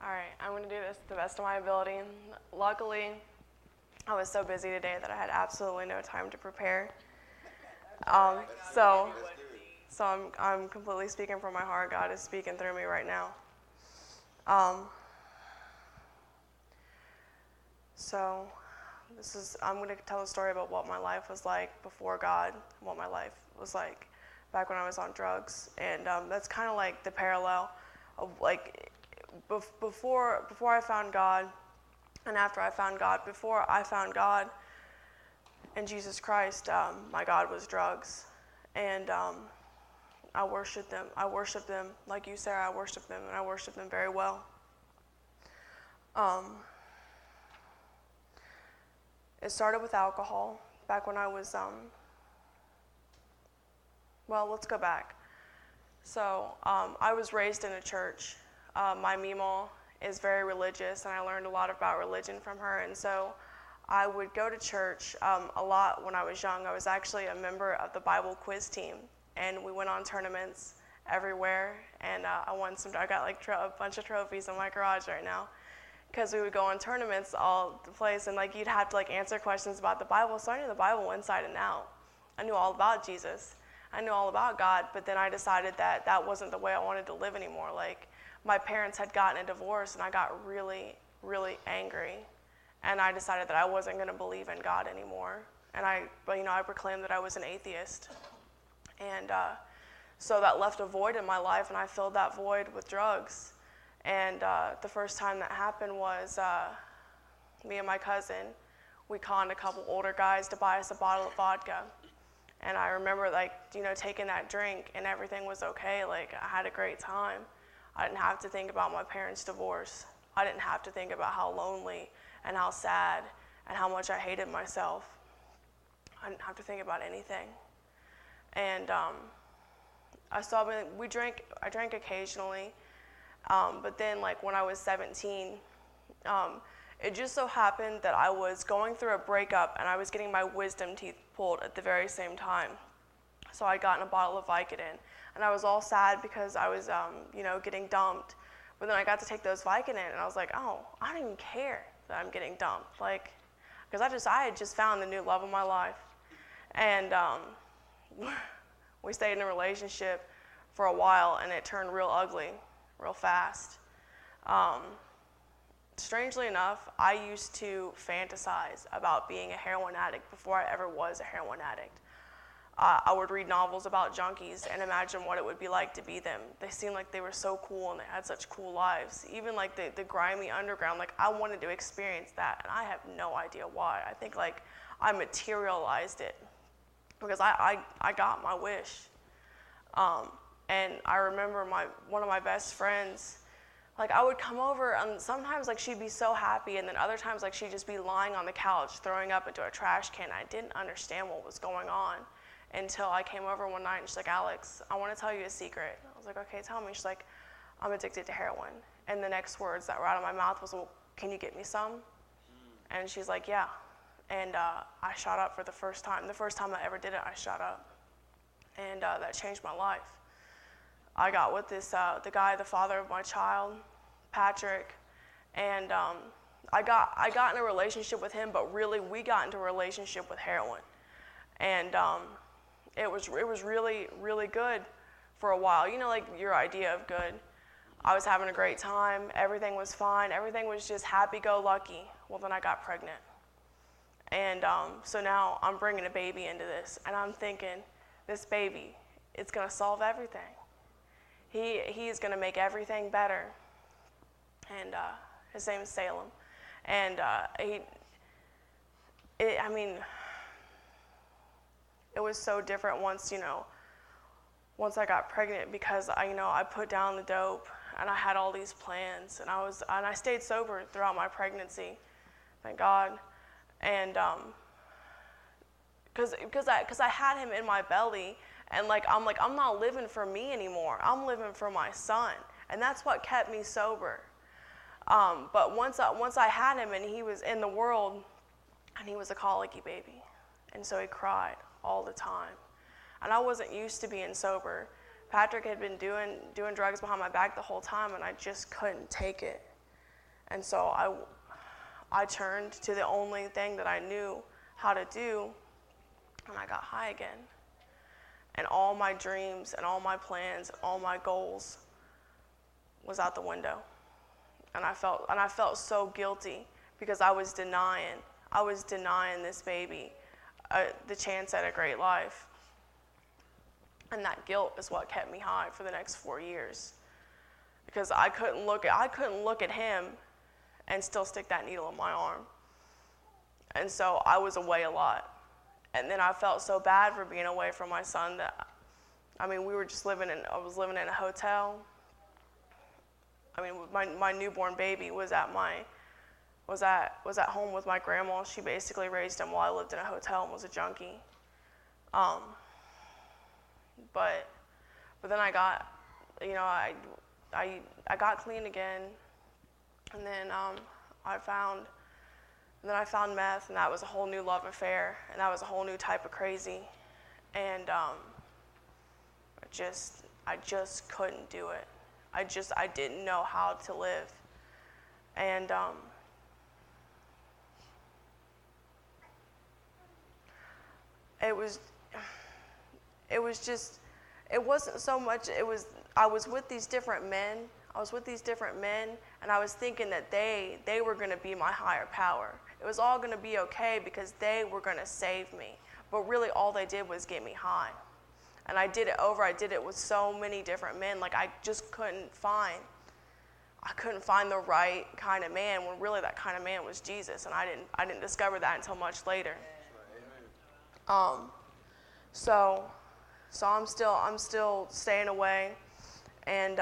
All right, I'm going to do this to the best of my ability. Luckily, I was so busy today that I had absolutely no time to prepare. So I'm completely speaking from my heart. God is speaking through me right now. So I'm going to tell a story about what my life was like before God, what my life was like back when I was on drugs. And that's kind of like the parallel of like before I found God and after I found God. Before I found God and Jesus Christ, my God was drugs. And I worshiped them. Like you, Sarah, I worshiped them, and I worshiped them very well. It started with alcohol back when I was, let's go back. So I was raised in a church. My Meemaw is very religious, and I learned a lot about religion from her. And so I would go to church a lot when I was young. I was actually a member of the Bible quiz team, and we went on tournaments everywhere. And I got like a bunch of trophies in my garage right now, because we would go on tournaments all the place, and like you'd have to like answer questions about the Bible. So I knew the Bible inside and out. I knew all about Jesus. I knew all about God. But then I decided that that wasn't the way I wanted to live anymore. Like my parents had gotten a divorce, and I got really, really angry. And I decided that I wasn't going to believe in God anymore. And I proclaimed that I was an atheist. And so that left a void in my life, and I filled that void with drugs. And the first time that happened was me and my cousin, we conned a couple older guys to buy us a bottle of vodka. And I remember taking that drink, and everything was okay. Like I had a great time. I didn't have to think about my parents' divorce. I didn't have to think about how lonely and how sad and how much I hated myself. I didn't have to think about anything. And I drank occasionally. But then, like, when I was 17, it just so happened that I was going through a breakup, and I was getting my wisdom teeth pulled at the very same time. So I'd gotten a bottle of Vicodin, and I was all sad because I was, getting dumped. But then I got to take those Vicodin, and I was like, oh, I don't even care that I'm getting dumped. Like, because I had just found the new love of my life. And we stayed in a relationship for a while, and it turned real ugly real fast. Strangely enough, I used to fantasize about being a heroin addict before I ever was a heroin addict. I would read novels about junkies and imagine what it would be like to be them. They seemed like they were so cool, and they had such cool lives. Even like the grimy underground, like I wanted to experience that, and I have no idea why. I think like I materialized it because I got my wish. And I remember one of my best friends, like I would come over, and sometimes like she'd be so happy, and then other times like she'd just be lying on the couch throwing up into a trash can. I didn't understand what was going on until I came over one night, and she's like, Alex, I want to tell you a secret. I was like, okay, tell me. She's like, I'm addicted to heroin. And the next words that were out of my mouth was, well, can you get me some? And she's like, yeah. And I shot up for the first time. The first time I ever did it, I shot up. And that changed my life. I got with this, the father of my child, Patrick, and I got in a relationship with him, but really we got into a relationship with heroin. And it was really, really good for a while. You know, like your idea of good. I was having a great time. Everything was fine. Everything was just happy-go-lucky. Well, then I got pregnant. And so now I'm bringing a baby into this, and I'm thinking, this baby, it's going to solve everything. He is going to make everything better. And his name is Salem. And it was so different once I got pregnant, because I put down the dope, and I had all these plans, and I stayed sober throughout my pregnancy, thank God. And because I had him in my belly. And I'm not living for me anymore. I'm living for my son. And that's what kept me sober. But once I had him, and he was in the world, and he was a colicky baby. And so he cried all the time. And I wasn't used to being sober. Patrick had been doing drugs behind my back the whole time, and I just couldn't take it. And so I turned to the only thing that I knew how to do, and I got high again. And all my dreams and all my plans, all my goals was out the window. And I felt so guilty because I was denying this baby the chance at a great life. And that guilt is what kept me high for the next 4 years. Because I couldn't look at him and still stick that needle in my arm. And so I was away a lot. And then I felt so bad for being away from my son that, I mean, I was living in a hotel. I mean, my newborn baby was at home with my grandma. She basically raised him while I lived in a hotel and was a junkie. But then I got, I got clean again, and then I found meth, and that was a whole new love affair, and that was a whole new type of crazy, and I just couldn't do it. I didn't know how to live, and it wasn't so much, I was with these different men, and I was thinking that they were going to be my higher power. It was all going to be okay because they were going to save me. But really all they did was get me high. And I did it with so many different men. Like I couldn't find the right kind of man when really that kind of man was Jesus. And I didn't discover that until much later. So I'm still staying away, and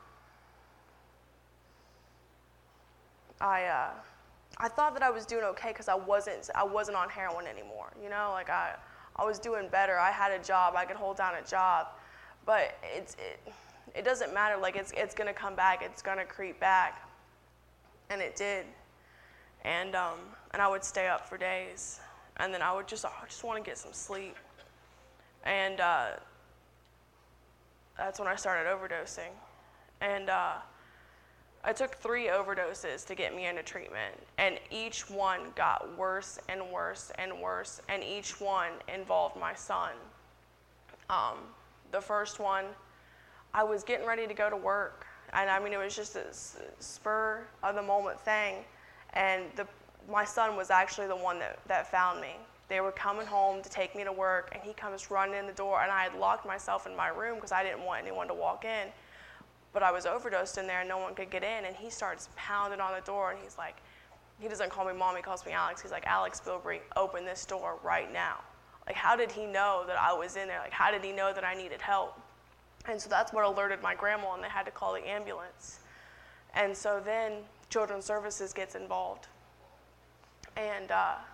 I thought that I was doing okay because I wasn't on heroin anymore. Like I was doing better. I had a job. I could hold down a job, but it doesn't matter. Like it's gonna come back. It's gonna creep back, and it did. And I would stay up for days, and then I just want to get some sleep. And that's when I started overdosing. And I took 3 overdoses to get me into treatment. And each one got worse and worse and worse. And each one involved my son. The first one, I was getting ready to go to work. And I mean, it was just a spur of the moment thing. And my son was actually the one that found me. They were coming home to take me to work, and he comes running in the door, and I had locked myself in my room because I didn't want anyone to walk in. But I was overdosed in there, and no one could get in, and he starts pounding on the door, and he's like, he doesn't call me Mom, he calls me Alex. He's like, Alex Bilbrey, open this door right now. Like, how did he know that I was in there? Like, how did he know that I needed help? And so that's what alerted my grandma, and they had to call the ambulance. And so then Children's Services gets involved. And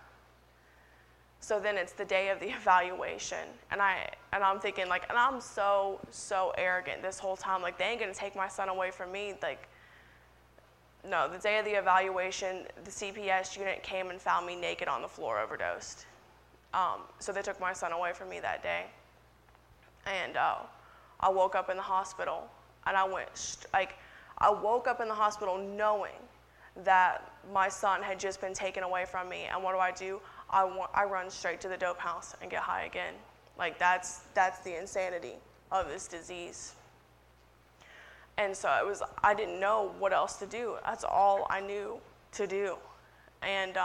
so then it's the day of the evaluation, and I'm thinking, like, and I'm so arrogant this whole time, like, they ain't gonna take my son away from me. Like, no, the day of the evaluation, the CPS unit came and found me naked on the floor, overdosed. So they took my son away from me that day, and I woke up in the hospital, and I woke up in the hospital knowing that my son had just been taken away from me, and what do? I run straight to the dope house and get high again. Like that's the insanity of this disease. And so I didn't know what else to do. That's all I knew to do. And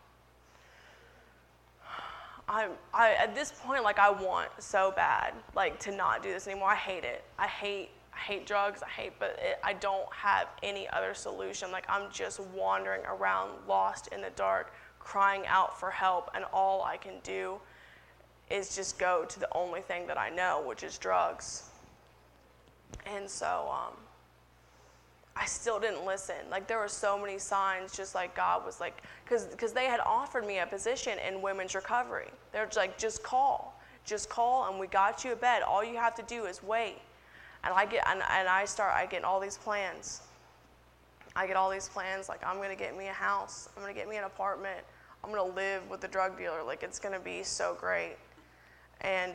I at this point, like, I want so bad, like, to not do this anymore. I hate it. I hate drugs. But I don't have any other solution. Like, I'm just wandering around lost in the dark, crying out for help, and all I can do is just go to the only thing that I know, which is drugs. And so I still didn't listen. Like, there were so many signs, just like God was like, because they had offered me a position in women's recovery. They're just like, just call, and we got you a bed. All you have to do is wait. And I get all these plans. Like, I'm gonna get me a house. I'm gonna get me an apartment. I'm gonna live with the drug dealer. Like, it's gonna be so great. And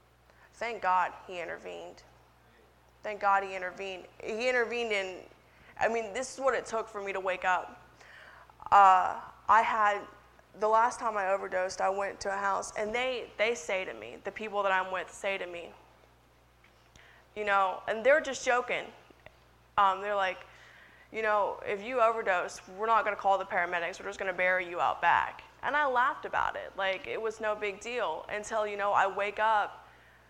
thank God he intervened. He intervened I mean, this is what it took for me to wake up. The last time I overdosed, I went to a house, and they say to me, the people that I'm with say to me, and they're just joking. They're like, if you overdose, we're not going to call the paramedics. We're just going to bury you out back. And I laughed about it. Like, it was no big deal until, I wake up,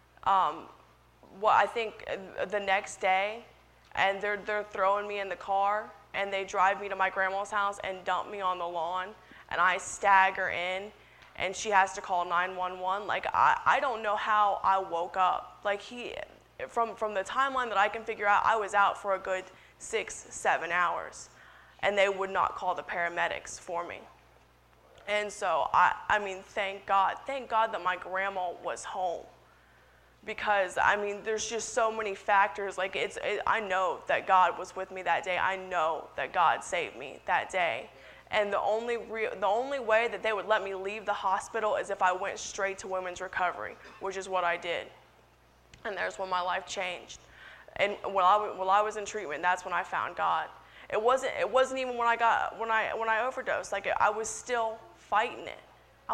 I think the next day, and they're throwing me in the car, and they drive me to my grandma's house and dump me on the lawn. And I stagger in, and she has to call 911. Like, I don't know how I woke up. Like, from the timeline that I can figure out, I was out for a good 6-7 hours, and they would not call the paramedics for me. And so, I mean, thank God that my grandma was home. Because, I mean, there's just so many factors. Like, I know that God was with me that day. I know that God saved me that day. And the only way that they would let me leave the hospital is if I went straight to women's recovery, which is what I did. And there's when my life changed. And while I was in treatment, that's when I found God. It wasn't even when I overdosed. Like, I was still fighting it.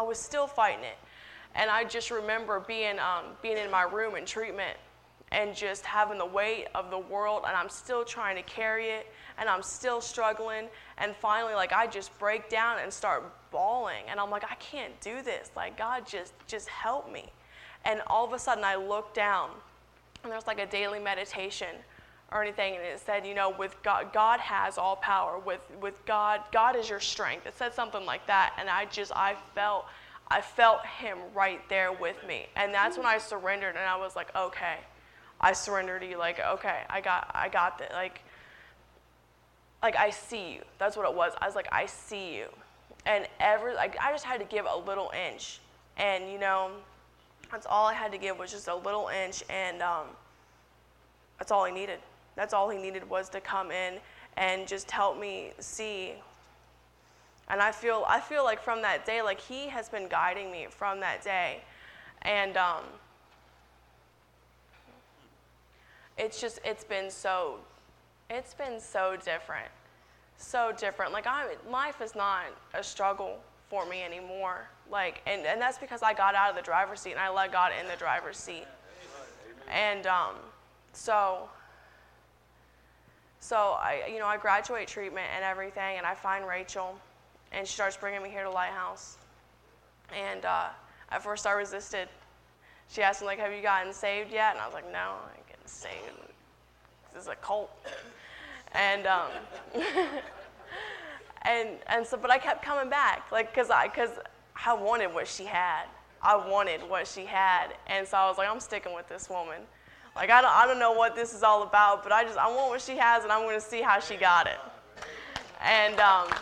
And I just remember being in my room in treatment and just having the weight of the world, and I'm still trying to carry it, and I'm still struggling, and finally, like, I just break down and start bawling, and I'm like, I can't do this. Like, God, just help me. And all of a sudden, I look down, and there's like a daily meditation or anything, and it said, with God has all power. With God is your strength. It said something like that, and I felt him right there with me. And that's when I surrendered, and I was like, okay, I surrender to you. Like, okay, I got this. Like I see you. That's what it was. I was like, I see you. And I just had to give a little inch. And, that's all I had to give was just a little inch. And that's all he needed. That's all he needed was to come in and just help me see. And I feel like from that day, like, he has been guiding me from that day. And it's been so different. So different. Like, life is not a struggle for me anymore. Like, and that's because I got out of the driver's seat and I let God in the driver's seat. And so I graduate treatment and everything, and I find Rachel, and she starts bringing me here to Lighthouse. And at first I resisted. She asked me, like, have you gotten saved yet? And I was like, no, I ain't getting saved. This is a cult. And but I kept coming back, like, because I wanted what she had. And so I was like, I'm sticking with this woman. Like, I don't know what this is all about, but I want what she has, and I'm going to see how she got it. And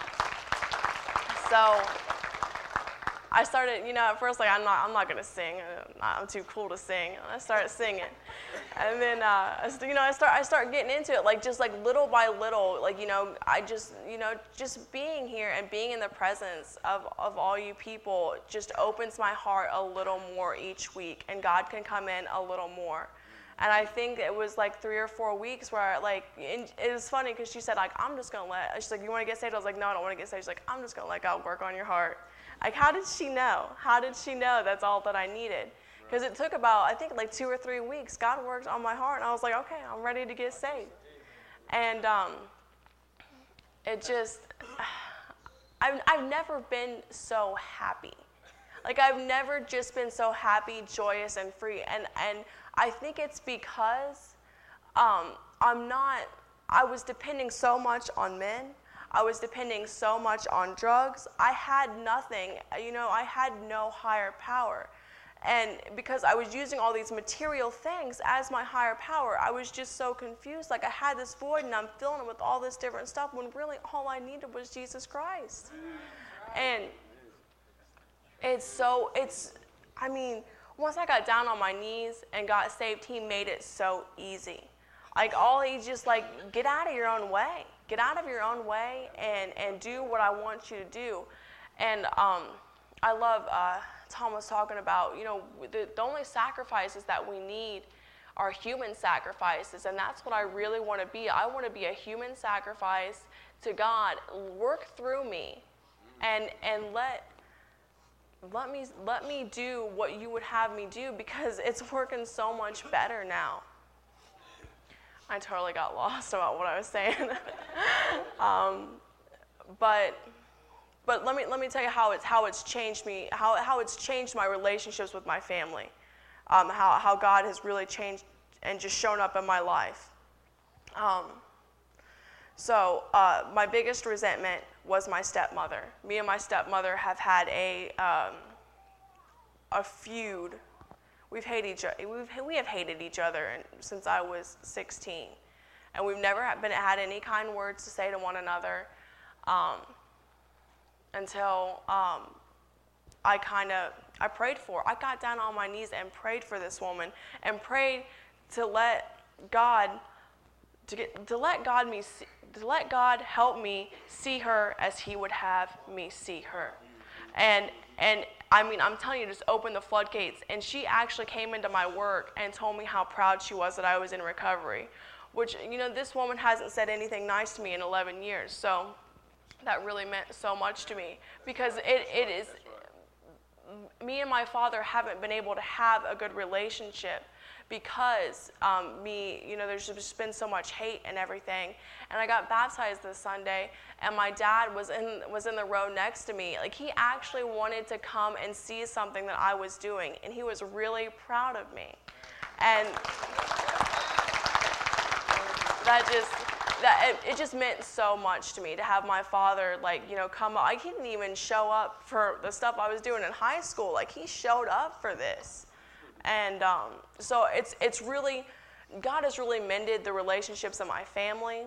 so I started, at first, like, I'm not going to sing. I'm too cool to sing. I started singing. And then, I start getting into it, like, just like little by little, like, I just, just being here and being in the presence of all you people just opens my heart a little more each week, and God can come in a little more. And I think it was like 3 or 4 weeks where, like, it was funny because she said, like, I'm just going to she's like, you want to get saved? I was like, no, I don't want to get saved. She's like, I'm just going to let God work on your heart. Like, how did she know? How did she know that's all that I needed? Because it took about, I think, like 2 or 3 weeks. God worked on my heart, and I was like, okay, I'm ready to get saved. And it just, I've never been so happy. Like, I've never just been so happy, joyous, and free. And I think it's because I was depending so much on men. I was depending so much on drugs. I had nothing, I had no higher power. And because I was using all these material things as my higher power, I was just so confused. Like, I had this void, and I'm filling it with all this different stuff when really all I needed was Jesus Christ. And once I got down on my knees and got saved, he made it so easy. Like, he's just like, get out of your own way. Get out of your own way and do what I want you to do. And I love, Tom was talking about, the only sacrifices that we need are human sacrifices, and that's what I really want to be. I want to be a human sacrifice to God. Work through me, and let me do what you would have me do, because it's working so much better now. I totally got lost about what I was saying. But let me tell you how it's changed me, how it's changed my relationships with my family, how God has really changed and just shown up in my life. So my biggest resentment was my stepmother. Me and my stepmother have had a feud. We have hated each other since I was 16, and we've never had any kind words to say to one another until I got down on my knees and prayed for this woman, and prayed to let God help me see her as He would have me see her, and I mean, I'm telling you, just open the floodgates. And she actually came into my work and told me how proud she was that I was in recovery, which, this woman hasn't said anything nice to me in 11 years. So that really meant so much to me, because it is, me and my father haven't been able to have a good relationship because there's just been so much hate and everything. And I got baptized this Sunday, and my dad was in the row next to me. Like, he actually wanted to come and see something that I was doing, and he was really proud of me. And it just meant so much to me to have my father, come up. He didn't even show up for the stuff I was doing in high school. He showed up for this. And so it's really, God has really mended the relationships in my family.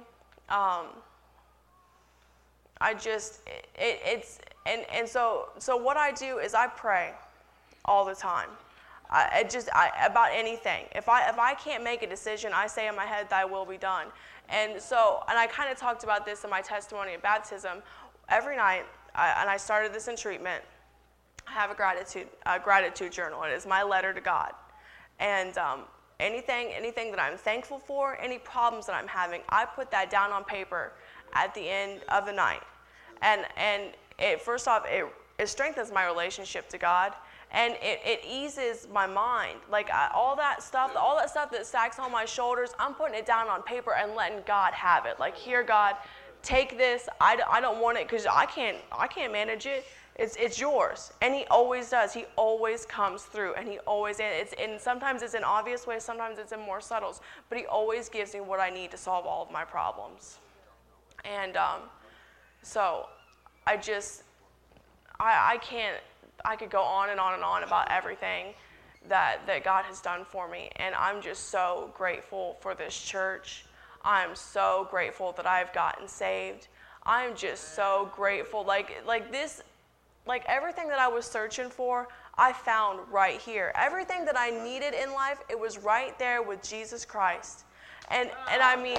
So what I do is I pray all the time. About anything. If I can't make a decision, I say in my head, "Thy will be done." And I kind of talked about this in my testimony of baptism. Every night, and I started this in treatment, I have a gratitude journal. It is my letter to God. And anything that I'm thankful for, any problems that I'm having, I put that down on paper at the end of the night. And it, first off, it strengthens my relationship to God, and it eases my mind. All that stuff that stacks on my shoulders, I'm putting it down on paper and letting God have it. Here, God, take this. I don't want it because I can't manage it. It's yours. And He always does. He always comes through, and He always, and sometimes it's in obvious ways, sometimes it's in more subtle, but He always gives me what I need to solve all of my problems. And so I could go on and on and on about everything that God has done for me, and I'm just so grateful for this church. I'm so grateful that I've gotten saved. I'm just so grateful. Everything that I was searching for, I found right here. Everything that I needed in life, it was right there with Jesus Christ. And I mean,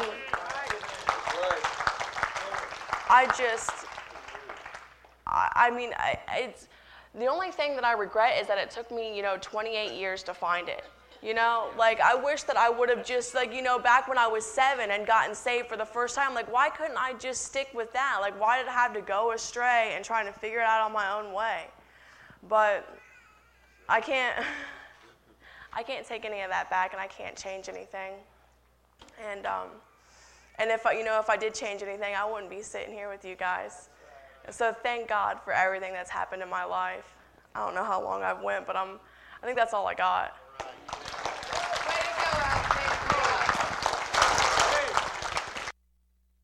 it's the only thing that I regret is that it took me, 28 years to find it. I wish that I would have just, back when I was 7 and gotten saved for the first time, why couldn't I just stick with that? Why did I have to go astray and trying to figure it out on my own way? But I can't take any of that back, and I can't change anything. And if I did change anything, I wouldn't be sitting here with you guys. And so thank God for everything that's happened in my life. I don't know how long I've went, but I think that's all I got.